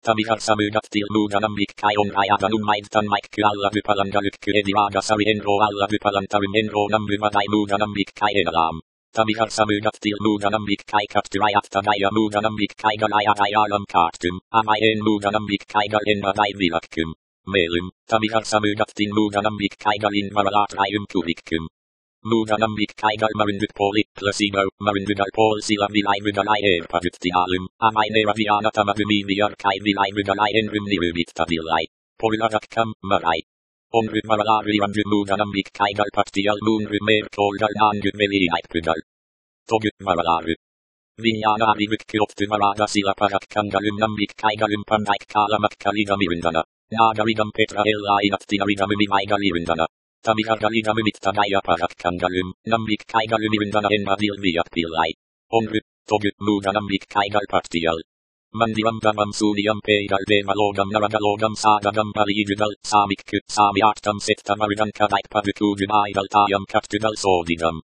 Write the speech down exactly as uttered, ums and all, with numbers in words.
Tabiharsamudattil muudanambik kai on ajatanum maidtan maikky alla vypalangalykky edivaadasari enro alla vypalantarum enro nambyvadai muudanambik kai enalaam. Tabiharsamudattil muudanambik kai kaptyrajattanai ja muudanambik kai galajadai alam kaartum, amai en muudanambik kai gal envadai vilakkym. Meelym, tabiharsamudattin muudanambik kai galin varalaatrai kuvikkum. Muudanambik kai gal marindyk poli, placebo, marindygal pol sila vilai rydalai erpadyttialum, amai neraviana tamahymiviar kai vilai rydalai enrym nirymittavillai. Polarakkam, marai. Onry varalaari andry muudanambik kai gal pattial muunry merkoldal naangy veliaipydal. Togyt varalaari. Vinjaanaari rykky opty varada sila parakkangalym nambik kai galym pandaik kaalamak kaligamirindana. Naagaridam petra ellainattinarigamymi maigalirindana. Tabihargaligamymittadai ja parakkangalym, nambik kai galymirindana envadil viappillai. Onry, togyt muudanambik kai gal pattial. Mandivam davam suuniam peidal devalogam naradalogam saadagam paliidal saamikky saamiaattam settamaridam kadaik padykudym aidal taajam kattydal soodidam.